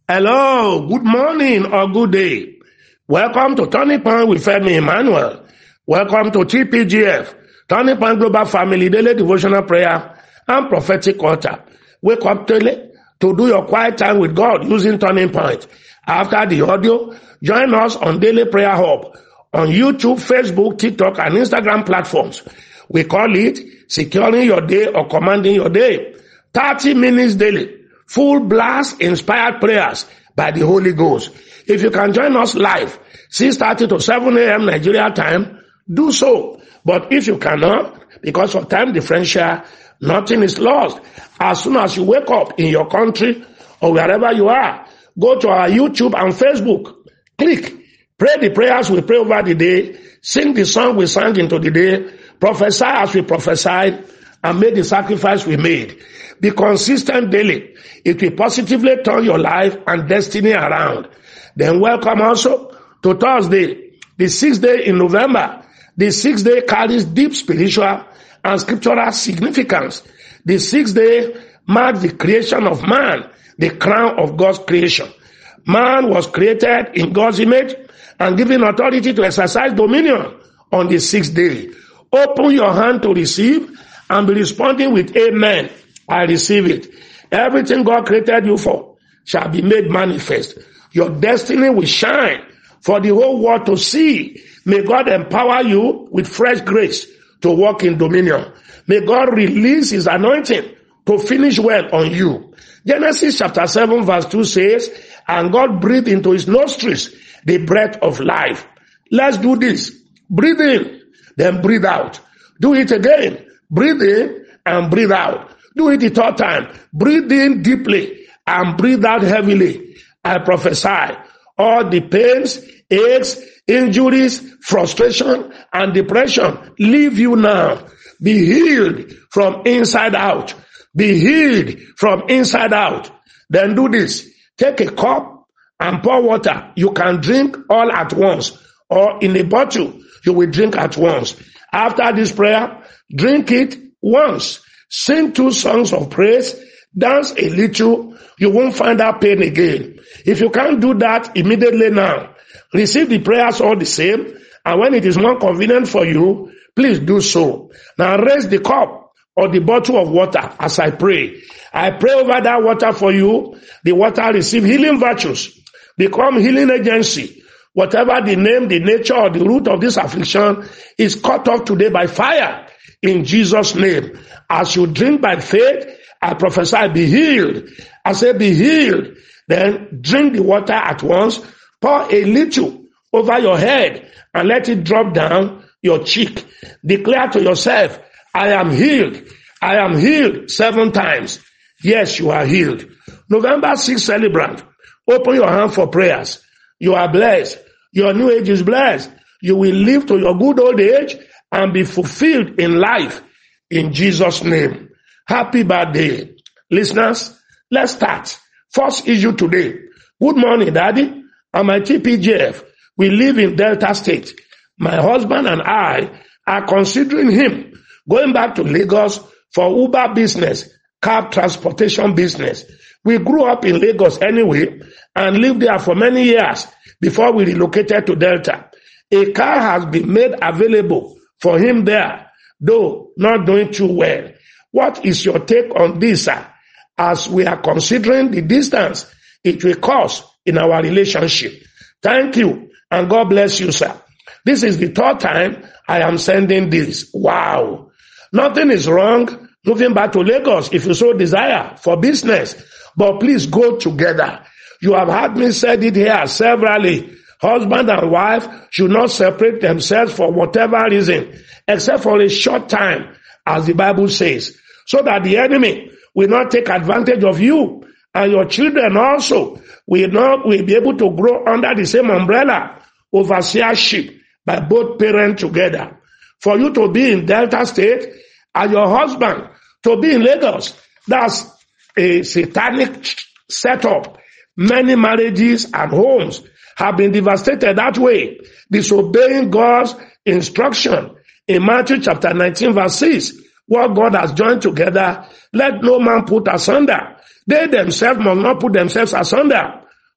Hello, good morning or good day. Welcome to Turning Point with Femi Emmanuel. Welcome to TPGF, Turning Point Global Family Daily Devotional Prayer and Prophetic Altar. Wake up daily to do your quiet time with God using Turning Point. After the audio, join us on Daily Prayer Hub on YouTube, Facebook, TikTok, and Instagram platforms. We call it Securing Your Day or Commanding Your Day. 30 minutes daily. Full blast inspired prayers by the Holy Ghost. If you can join us live, 6:30 to 7 a.m. Nigeria time, do so. But if you cannot, because of time differential, nothing is lost. As soon as you wake up in your country or wherever you are, go to our YouTube and Facebook. Click. Pray the prayers we pray over the day. Sing the song we sang into the day. Prophesy as we prophesied. And make the sacrifice we made. Be consistent daily. It will positively turn your life and destiny around. Then welcome also to Thursday, the 6th day in November. The 6th day carries deep spiritual and scriptural significance. The 6th day marks the creation of man, the crown of God's creation. Man was created in God's image and given authority to exercise dominion on the 6th day. Open your hand to receive and be responding with amen. I receive it. Everything God created you for shall be made manifest. Your destiny will shine for the whole world to see. May God empower you with fresh grace to walk in dominion. May God release his anointing to finish well on you. Genesis chapter 7 verse 2 says, and God breathed into his nostrils the breath of life. Let's do this. Breathe in, then breathe out. Do it again. Breathe in and breathe out. Do it the third time. Breathe in deeply and breathe out heavily. I prophesy all the pains, aches, injuries, frustration, and depression leave you now. Be healed from inside out. Be healed from inside out. Then do this. Take a cup and pour water. You can drink all at once, or in a bottle you will drink at once. After this prayer, drink it once. Sing 2 songs of praise. Dance a little. You won't find that pain again. If you can't do that immediately now, receive the prayers all the same. And when it is more convenient for you, please do so. Now raise the cup or the bottle of water as I pray. I pray over that water for you. The water receive healing virtues. Become healing agency. Whatever the name, the nature, or the root of this affliction is cut off today by fire. In Jesus' name. As you drink by faith, I prophesy, be healed. I say, be healed. Then drink the water at once. Pour a little over your head and let it drop down your cheek. Declare to yourself, I am healed. I am healed 7 times. Yes, you are healed. November 6th celebrant. Open your hand for prayers. You are blessed. Your new age is blessed. You will live to your good old age and be fulfilled in life in Jesus' name. Happy birthday. Listeners, let's start. First issue today. Good morning, Daddy. I'm my TPGF. We live in Delta State. My husband and I are considering him going back to Lagos for Uber business, cab transportation business. We grew up in Lagos anyway and lived there for many years before we relocated to Delta. A car has been made available for him there, though not doing too well. What is your take on this, sir? As we are considering the distance it will cause in our relationship. Thank you, and God bless you, sir. This is the 3rd time I am sending this. Wow. Nothing is wrong moving back to Lagos if you so desire for business, but please go together. You have heard me say it here severally. Husband and wife should not separate themselves for whatever reason, except for a short time, as the Bible says, so that the enemy will not take advantage of you, and your children also will be able to grow under the same umbrella, overseership by both parents together. For you to be in Delta State and your husband to be in Lagos, that's a satanic setup. Many marriages and homes have been devastated that way, disobeying God's instruction in Matthew chapter 19 verse 6. What God has joined together, let no man put asunder. They themselves must not put themselves asunder.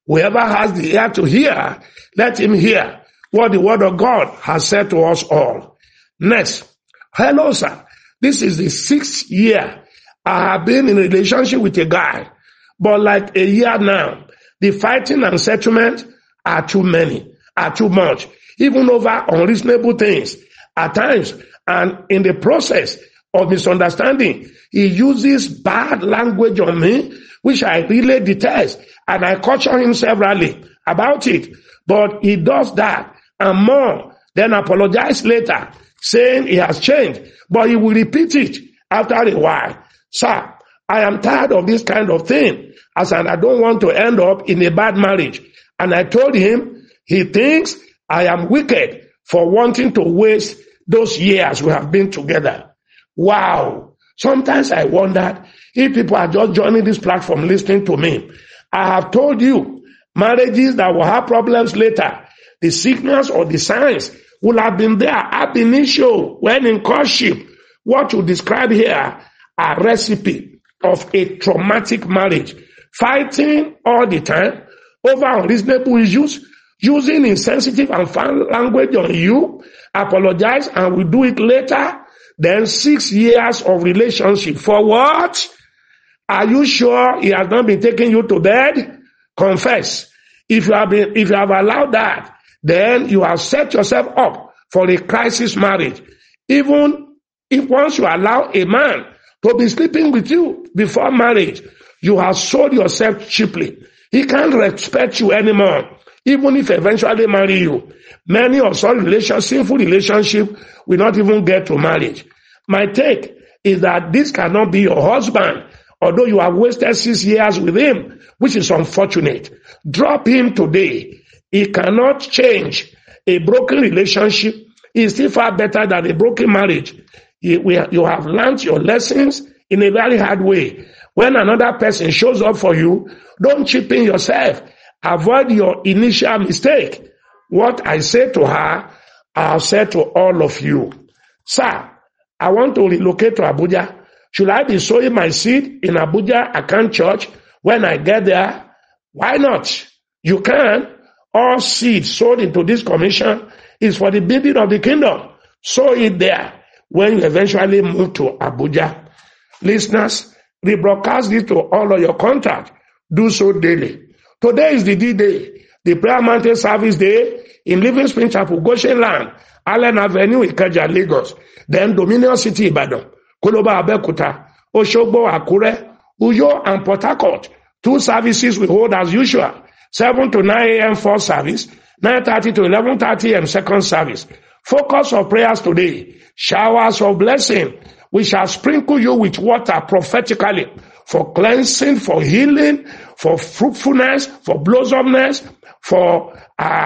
Whoever has the ear to hear, let him hear what the word of God has said to us all. Next. Hello, sir. This is the 6th year I have been in a relationship with a guy. But like a year now, the fighting and settlement are too many, are too much, even over unreasonable things at times. And in the process of misunderstanding, he uses bad language on me, which I really detest. And I caution him severally about it. But he does that and more, then apologize later, saying he has changed. But he will repeat it after a while. Sir, I am tired of this kind of thing, as I don't want to end up in a bad marriage. And I told him he thinks I am wicked for wanting to waste those years we have been together. Wow. Sometimes I wondered if people are just joining this platform listening to me. I have told you, marriages that will have problems later, the signals or the signs will have been there ab initio when in courtship. What you describe here are recipe of a traumatic marriage. Fighting all the time over unreasonable issues, using insensitive and foul language on you, apologize and will do it later. Then 6 years of relationship. For what? Are you sure he has not been taking you to bed? Confess. If you have allowed that, then you have set yourself up for a crisis marriage. Even if once you allow a man to be sleeping with you before marriage, you have sold yourself cheaply. He can't respect you anymore, even if eventually marry you. Many of such sinful relationships will not even get to marriage. My take is that this cannot be your husband, although you have wasted 6 years with him, which is unfortunate. Drop him today. He cannot change. A broken relationship is still far better than a broken marriage. You have learned your lessons in a very hard way. When another person shows up for you, don't cheapen yourself. Avoid your initial mistake. What I say to her, I'll say to all of you. Sir, I want to relocate to Abuja. Should I be sowing my seed in Abuja Akan Church when I get there? Why not? You can. All seed sold into this commission is for the building of the kingdom. Sow it there when you eventually move to Abuja. Listeners, rebroadcast this to all of your contacts. Do so daily. Today is the D-Day, the Prayer Mountain Service Day in Living Spring Chapel, Goshen Land, Allen Avenue, Ikeja, Lagos. Then Dominion City, Ibadan, Koloba, Abeokuta, Oshogbo, Akure, Uyo, and Port Harcourt. 2 services we hold as usual. 7 to 9 a.m. first service, 9:30 to 11:30 a.m. second service. Focus of prayers today. Showers of blessing. We shall sprinkle you with water prophetically for cleansing, for healing, for fruitfulness, for blossomness, for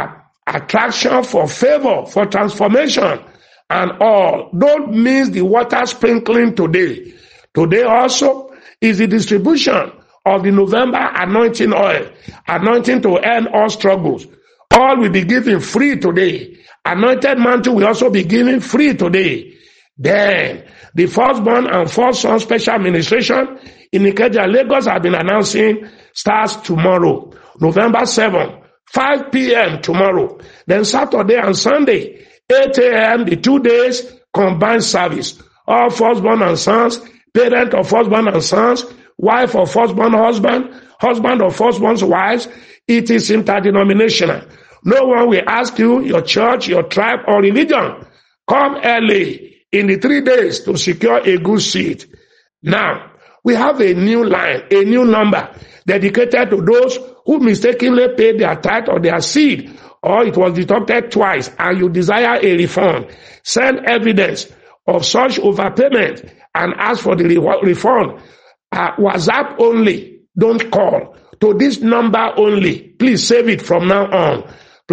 attraction, for favor, for transformation, and all. Don't miss the water sprinkling today. Today also is the distribution of the November anointing oil, anointing to end all struggles. All will be given free today. Anointed mantle will also be given free today. Then, the firstborn and first son special administration in Ikeja, Lagos have been announcing starts tomorrow, November 7, 5 p.m. tomorrow. Then Saturday and Sunday, 8 a.m., the 2 days combined service. All firstborn and sons, parent of firstborn and sons, wife of firstborn husband, husband of firstborn's wives, it is interdenominational. No one will ask you, your church, your tribe, or religion. Come early in the 3 days to secure a good seat. Now, we have a new line, a new number dedicated to those who mistakenly paid their tithe or their seed, or it was deducted twice and you desire a refund. Send evidence of such overpayment and ask for the refund. WhatsApp only, don't call. To this number only, please save it from now on.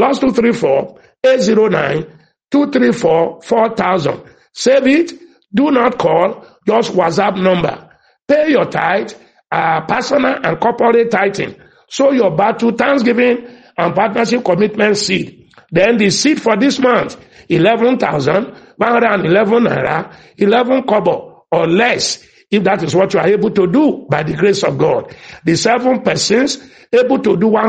+234 809 234 4000. Save it. Do not call. Just WhatsApp number. Pay your tithe, personal and corporate tithing. Sow your battle, thanksgiving, and partnership commitment seed. Then the seed for this month, 11,111 naira, 11 kobo or less. If that is what you are able to do by the grace of God. The 7 persons able to do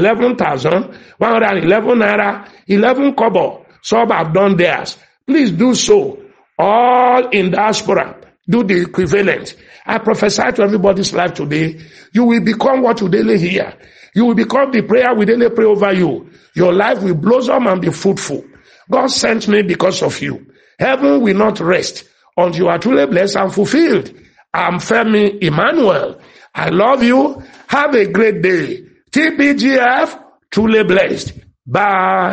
111,111 naira, 11 kobo. Some have done theirs. Please do so. All in diaspora, do the equivalent. I prophesy to everybody's life today. You will become what you daily hear. You will become the prayer we daily pray over you. Your life will blossom and be fruitful. God sent me because of you. Heaven will not rest until you are truly blessed and fulfilled. I'm Femi Emmanuel. I love you. Have a great day. TPGF, truly blessed. Bye.